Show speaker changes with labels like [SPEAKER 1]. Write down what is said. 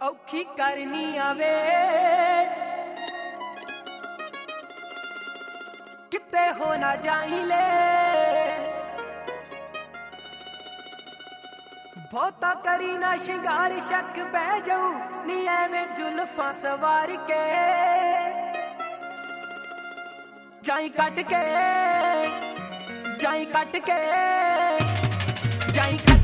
[SPEAKER 1] औखी करनी आवे किते हो ना जाइले बहुता करी ना शिंगार शक बह जाऊ नी एवें जुल्फां सवार के जाई कट के जाई कट के जाई